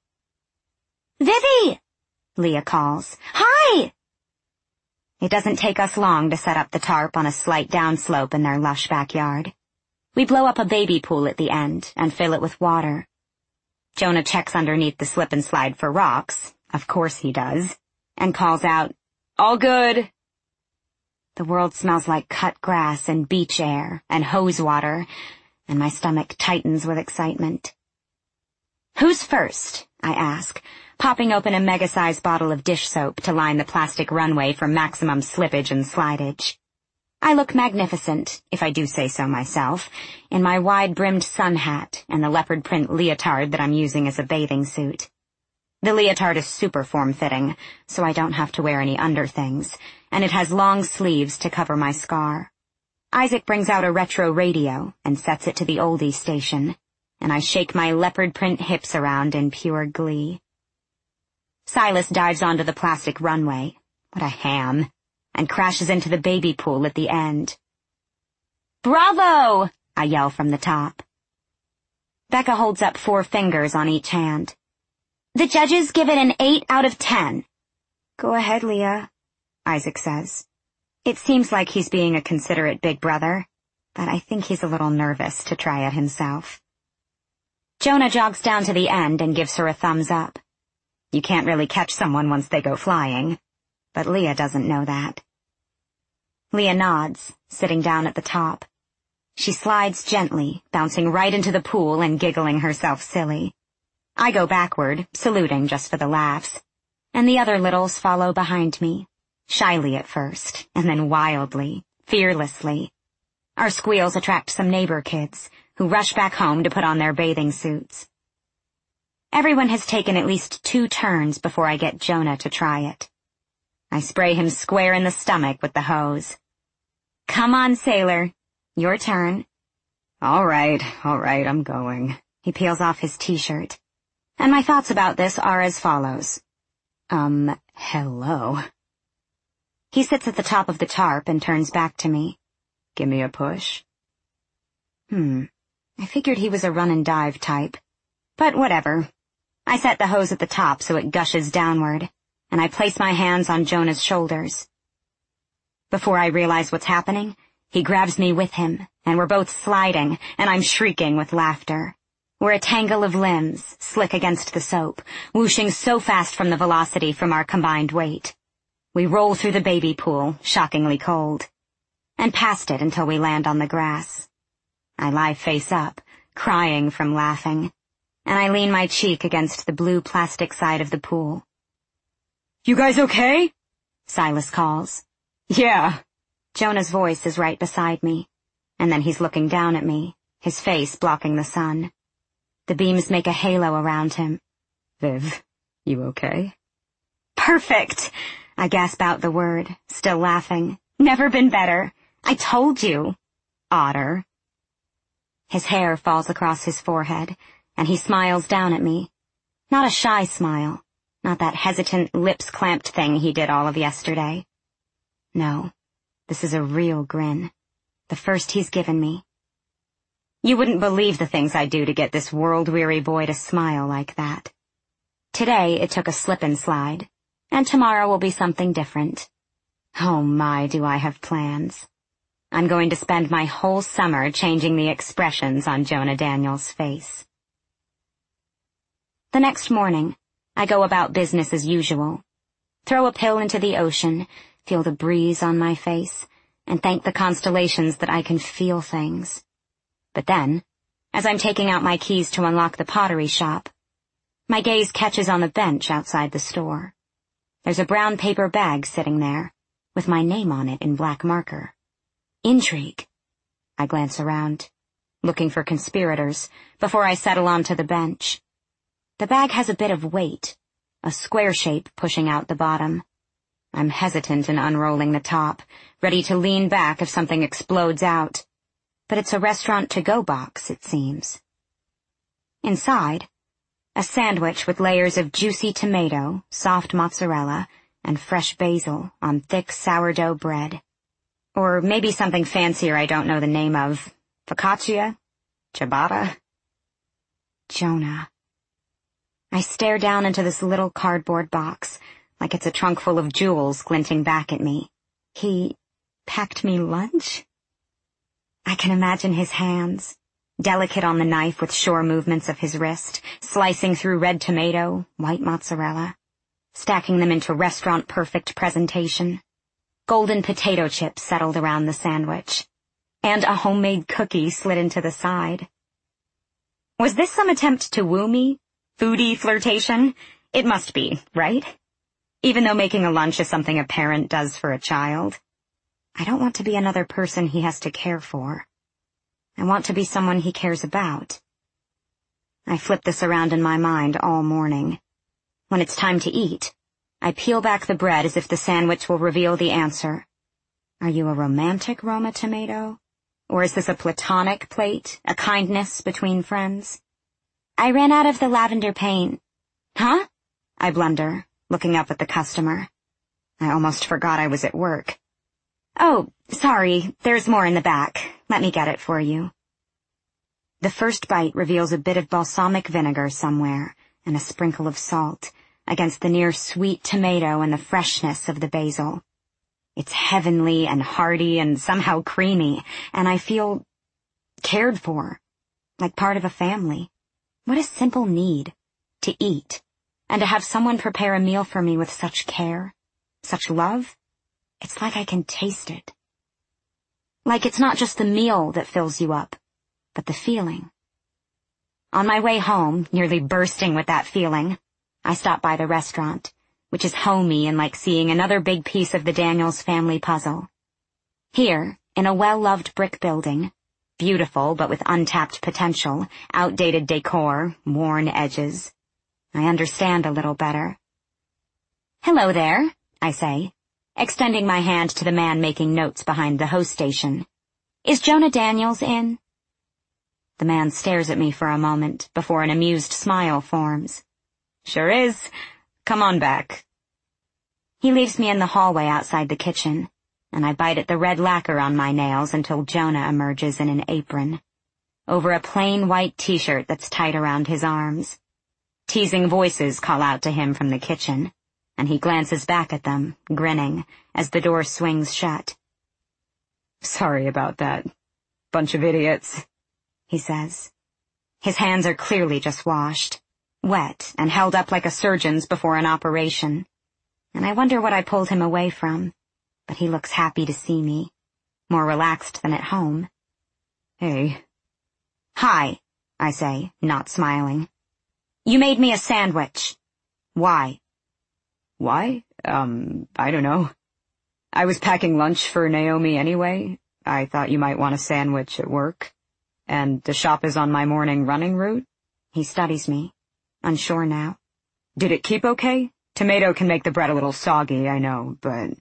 Vivi! Leah calls. Hi! It doesn't take us long to set up the tarp on a slight downslope in their lush backyard. We blow up a baby pool at the end and fill it with water. Jonah checks underneath the slip and slide for rocks, of course he does, and calls out, All good! The world smells like cut grass and beach air and hose water, and my stomach tightens with excitement. Who's first? I ask, popping open a mega-sized bottle of dish soap to line the plastic runway for maximum slippage and slidage. I look magnificent, if I do say so myself, in my wide-brimmed sun hat and the leopard print leotard that I'm using as a bathing suit. The leotard is super form-fitting, so I don't have to wear any underthings, and it has long sleeves to cover my scar. Isaac brings out a retro radio and sets it to the oldie station, and I shake my leopard print hips around in pure glee. Silas dives onto the plastic runway, what a ham, and crashes into the baby pool at the end. Bravo! I yell from the top. Becca holds up four fingers on each hand. The judges give it an eight out of ten. Go ahead, Leah, Isaac says. It seems like he's being a considerate big brother, but I think he's a little nervous to try it himself. Jonah jogs down to the end and gives her a thumbs up. You can't really catch someone once they go flying, but Leah doesn't know that. Leah nods, sitting down at the top. She slides gently, bouncing right into the pool and giggling herself silly. I go backward, saluting just for the laughs, and the other littles follow behind me, shyly at first, and then wildly, fearlessly. Our squeals attract some neighbor kids, who rush back home to put on their bathing suits. Everyone has taken at least two turns before I get Jonah to try it. I spray him square in the stomach with the hose. Come on, sailor. Your turn. All right, all right, I'm going. He peels off his t-shirt. And my thoughts about this are as follows. Um, hello. He sits at the top of the tarp and turns back to me. Give me a push. Hmm. I figured he was a run and dive type. But whatever. I set the hose at the top so it gushes downward, and I place my hands on Jonah's shoulders. Before I realize what's happening, he grabs me with him, and we're both sliding, and I'm shrieking with laughter. We're a tangle of limbs, slick against the soap, whooshing so fast from the velocity from our combined weight. We roll through the baby pool, shockingly cold, and past it until we land on the grass. I lie face up, crying from laughing, and I lean my cheek against the blue plastic side of the pool. You guys okay? Silas calls. Yeah. Jonah's voice is right beside me, and then he's looking down at me, his face blocking the sun. The beams make a halo around him. Viv, you okay? Perfect! I gasp out the word, still laughing. Never been better. I told you. Otter. His hair falls across his forehead, and he smiles down at me. Not a shy smile, not that hesitant, lips-clamped thing he did all of yesterday. No, this is a real grin, the first he's given me. You wouldn't believe the things I do to get this world-weary boy to smile like that. Today it took a slip and slide, and tomorrow will be something different. Oh my, do I have plans. I'm going to spend my whole summer changing the expressions on Jonah Daniels' face. The next morning, I go about business as usual. Throw a pill into the ocean, feel the breeze on my face, and thank the constellations that I can feel things. But then, as I'm taking out my keys to unlock the pottery shop, my gaze catches on the bench outside the store. There's a brown paper bag sitting there, with my name on it in black marker. Intrigue. I glance around, looking for conspirators, before I settle onto the bench. The bag has a bit of weight, a square shape pushing out the bottom. I'm hesitant in unrolling the top, ready to lean back if something explodes out. But it's a restaurant-to-go box, it seems. Inside, a sandwich with layers of juicy tomato, soft mozzarella, and fresh basil on thick sourdough bread. Or maybe something fancier I don't know the name of. Focaccia? Ciabatta? Jonah. I stare down into this little cardboard box, like it's a trunk full of jewels glinting back at me. He packed me lunch? I can imagine his hands, delicate on the knife with sure movements of his wrist, slicing through red tomato, white mozzarella, stacking them into restaurant-perfect presentation. Golden potato chips settled around the sandwich, and a homemade cookie slid into the side. Was this some attempt to woo me? Foodie flirtation? It must be, right? Even though making a lunch is something a parent does for a child. I don't want to be another person he has to care for. I want to be someone he cares about. I flip this around in my mind all morning. When it's time to eat, I peel back the bread as if the sandwich will reveal the answer. Are you a romantic Roma tomato? Or is this a platonic plate, a kindness between friends? I ran out of the lavender paint. Huh? I blunder, looking up at the customer. I almost forgot I was at work. Oh, sorry, there's more in the back. Let me get it for you. The first bite reveals a bit of balsamic vinegar somewhere, and a sprinkle of salt, against the near-sweet tomato and the freshness of the basil. It's heavenly and hearty and somehow creamy, and I feel cared for, like part of a family. What a simple need, to eat, and to have someone prepare a meal for me with such care, such love. It's like I can taste it. Like it's not just the meal that fills you up, but the feeling. On my way home, nearly bursting with that feeling, I stop by the restaurant, which is homey and like seeing another big piece of the Daniels family puzzle. Here, in a well-loved brick building, beautiful but with untapped potential, outdated decor, worn edges, I understand a little better. "Hello there," I say, extending my hand to the man making notes behind the host station. "Is Jonah Daniels in?" The man stares at me for a moment before an amused smile forms. "Sure is. Come on back." He leaves me in the hallway outside the kitchen, and I bite at the red lacquer on my nails until Jonah emerges in an apron, over a plain white t-shirt that's tight around his arms. Teasing voices call out to him from the kitchen, and he glances back at them, grinning, as the door swings shut. "Sorry about that. Bunch of idiots," he says. His hands are clearly just washed, wet and held up like a surgeon's before an operation, and I wonder what I pulled him away from, but he looks happy to see me, more relaxed than at home. "Hey." "Hi," I say, not smiling. "You made me a sandwich. Why?" "Why? Um, I don't know. I was packing lunch for Naomi anyway. I thought you might want a sandwich at work. And the shop is on my morning running route." He studies me, unsure now. "Did it keep okay? Tomato can make the bread a little soggy, I know, but—"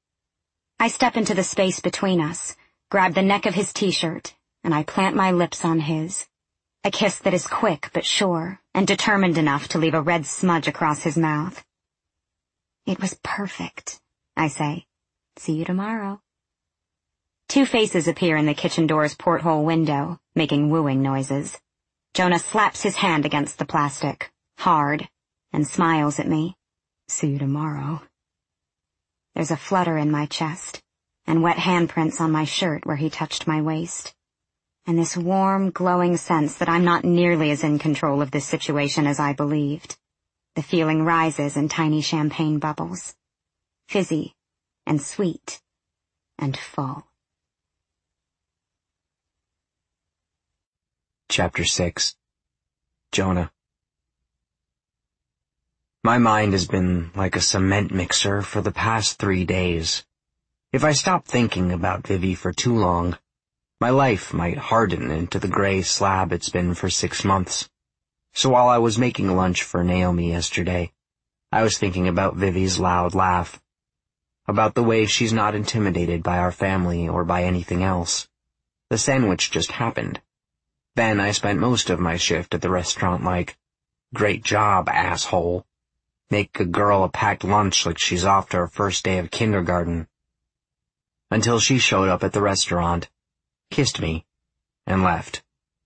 I step into the space between us, grab the neck of his t-shirt, and I plant my lips on his. A kiss that is quick but sure, and determined enough to leave a red smudge across his mouth. "It was perfect," I say. "See you tomorrow." Two faces appear in the kitchen door's porthole window, making wooing noises. Jonah slaps his hand against the plastic, hard, and smiles at me. "See you tomorrow." There's a flutter in my chest, and wet handprints on my shirt where he touched my waist, and this warm, glowing sense that I'm not nearly as in control of this situation as I believed. The feeling rises in tiny champagne bubbles, fizzy and sweet and full. Chapter six. Jonah. My mind has been like a cement mixer for the past three days. If I stop thinking about Vivi for too long, my life might harden into the gray slab it's been for six months. So while I was making lunch for Naomi yesterday, I was thinking about Vivi's loud laugh, about the way she's not intimidated by our family or by anything else. The sandwich just happened. Then I spent most of my shift at the restaurant like, "Great job, asshole." Make a girl a packed lunch like she's off to her first day of kindergarten. Until she showed up at the restaurant, kissed me, and left.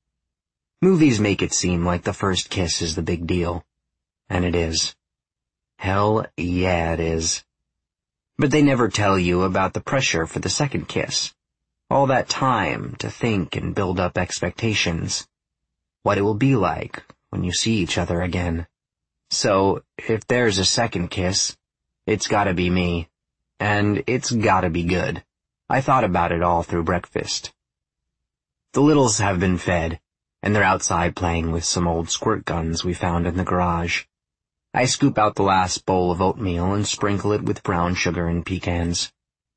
Movies make it seem like the first kiss is the big deal. And it is. Hell yeah, it is. But they never tell you about the pressure for the second kiss. All that time to think and build up expectations. What it will be like when you see each other again. So, if there's a second kiss, it's gotta be me. And it's gotta be good. I thought about it all through breakfast. The littles have been fed, and they're outside playing with some old squirt guns we found in the garage. I scoop out the last bowl of oatmeal and sprinkle it with brown sugar and pecans.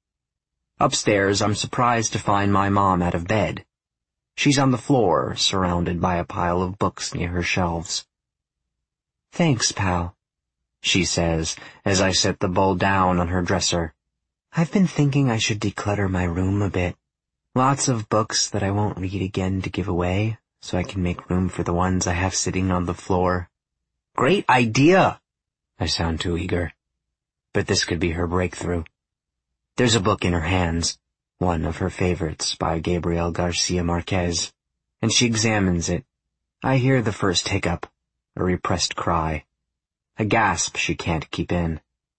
Upstairs, I'm surprised to find my mom out of bed. She's on the floor, surrounded by a pile of books near her shelves. "Thanks, pal," she says as I set the bowl down on her dresser. "I've been thinking I should declutter my room a bit. Lots of books that I won't read again to give away, so I can make room for the ones I have sitting on the floor." "Great idea!" I sound too eager. But this could be her breakthrough. There's a book in her hands, one of her favorites by Gabriel Garcia Marquez, and she examines it. I hear the first hiccup, a repressed cry, a gasp she can't keep in.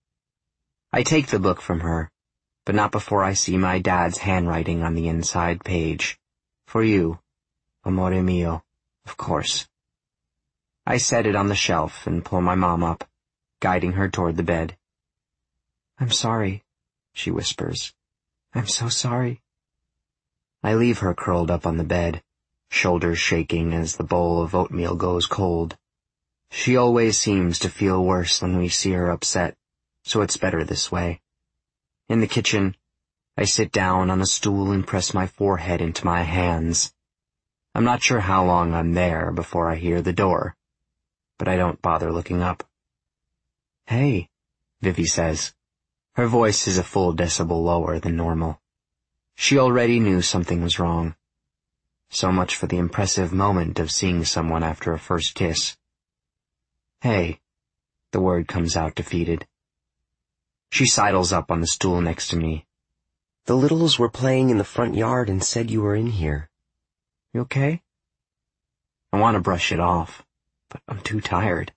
I take the book from her, but not before I see my dad's handwriting on the inside page. "For you, amore mio," of course. I set it on the shelf and pull my mom up, guiding her toward the bed. "I'm sorry," she whispers. "I'm so sorry." I leave her curled up on the bed, shoulders shaking as the bowl of oatmeal goes cold. She always seems to feel worse when we see her upset, so it's better this way. In the kitchen, I sit down on a stool and press my forehead into my hands. I'm not sure how long I'm there before I hear the door. but I don't bother looking up. "Hey," Vivi says. Her voice is a full decibel lower than normal. She already knew something was wrong. So much for the impressive moment of seeing someone after a first kiss. "Hey," the word comes out defeated. She sidles up on the stool next to me. "The Littles were playing in the front yard and said you were in here. You okay?" I want to brush it off, but I'm too tired.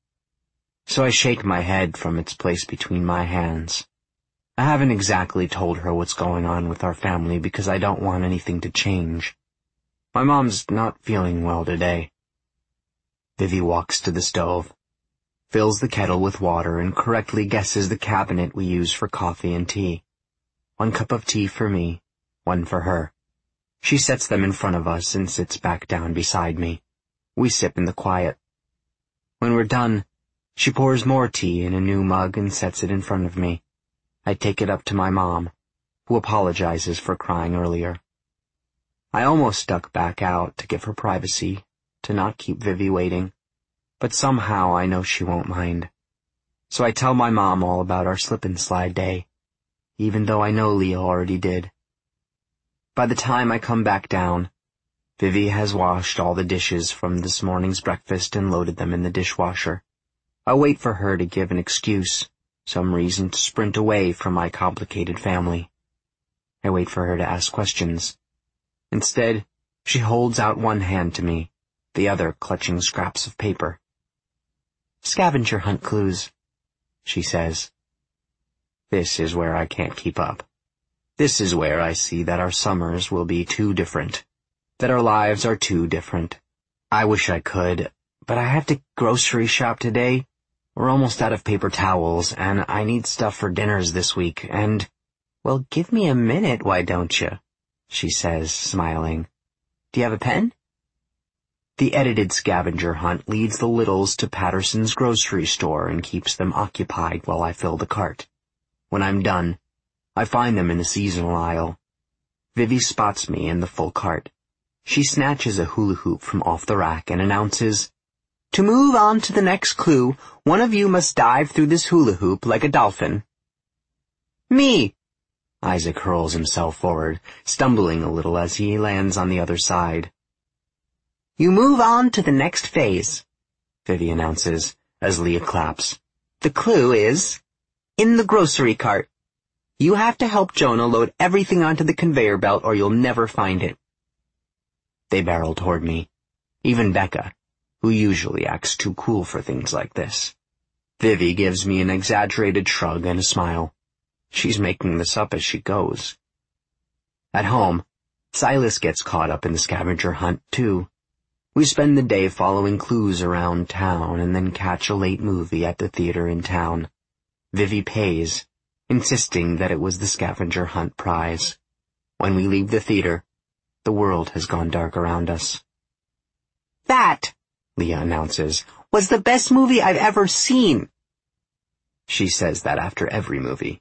So I shake my head from its place between my hands. I haven't exactly told her what's going on with our family because I don't want anything to change. My mom's not feeling well today. Vivi walks to the stove, fills the kettle with water, and correctly guesses the cabinet we use for coffee and tea. One cup of tea for me, one for her. She sets them in front of us and sits back down beside me. We sip in the quiet. When we're done, she pours more tea in a new mug and sets it in front of me. I take it up to my mom, who apologizes for crying earlier. I almost duck back out to give her privacy, to not keep Vivi waiting, but somehow I know she won't mind. So I tell my mom all about our slip-and-slide day, even though I know Leah already did. By the time I come back down, Vivi has washed all the dishes from this morning's breakfast and loaded them in the dishwasher. I wait for her to give an excuse, some reason to sprint away from my complicated family. I wait for her to ask questions. Instead, she holds out one hand to me, the other clutching scraps of paper. "Scavenger hunt clues," she says. This is where I can't keep up. This is where I see that our summers will be too different, that our lives are too different. I wish I could, but I have to grocery shop today. We're almost out of paper towels, and I need stuff for dinners this week, and— "Well, give me a minute, why don't you?" she says, smiling. "Do you have a pen?" The edited scavenger hunt leads the Littles to Patterson's grocery store and keeps them occupied while I fill the cart. When I'm done, I find them in the seasonal aisle. Vivi spots me in the full cart. She snatches a hula hoop from off the rack and announces, "To move on to the next clue, one of you must dive through this hula hoop like a dolphin." "Me!" Isaac hurls himself forward, stumbling a little as he lands on the other side. "You move on to the next phase," Vivi announces, as Leah claps. "The clue is in the grocery cart. You have to help Jonah load everything onto the conveyor belt or you'll never find it." They barrel toward me, even Becca, who usually acts too cool for things like this. Vivi gives me an exaggerated shrug and a smile. She's making this up as she goes. At home, Silas gets caught up in the scavenger hunt, too. We spend the day following clues around town and then catch a late movie at the theater in town. Vivi pays, insisting that it was the scavenger hunt prize. When we leave the theater, the world has gone dark around us. "That," Leah announces, "was the best movie I've ever seen." She says that after every movie.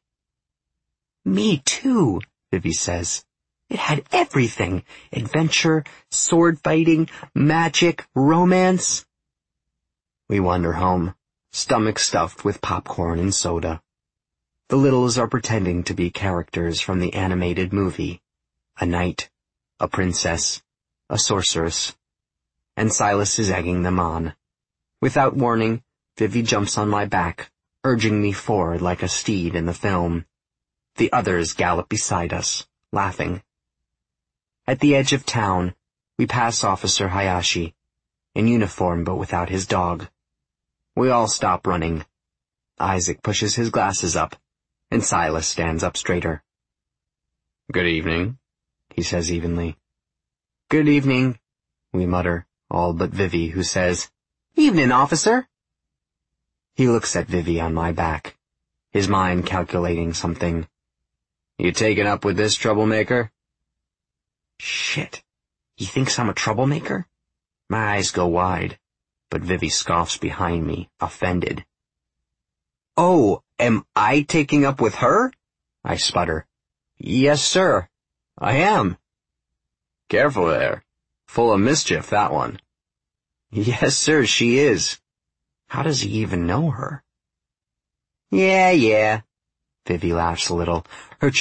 "Me too," Vivi says. "It had everything. Adventure, sword fighting, magic, romance." We wander home, stomach stuffed with popcorn and soda. The Littles are pretending to be characters from the animated movie. A knight, a princess, a sorceress. And Silas is egging them on. Without warning, Vivi jumps on my back, urging me forward like a steed in the film. The others gallop beside us, laughing. At the edge of town, we pass Officer Hayashi, in uniform but without his dog. We all stop running. Isaac pushes his glasses up, and Silas stands up straighter. "Good evening," he says evenly. "Good evening," we mutter, all but Vivi, who says, "Evening, officer." He looks at Vivi on my back, his mind calculating something. "You taken up with this troublemaker?" Shit. He thinks I'm a troublemaker? My eyes go wide, but Vivi scoffs behind me, offended. "Oh, am I taking up with her?" I sputter. "Yes, sir. I am." "Careful there. Full of mischief, that one." "Yes, sir, she is." How does he even know her? Yeah, yeah. Vivi laughs a little. Her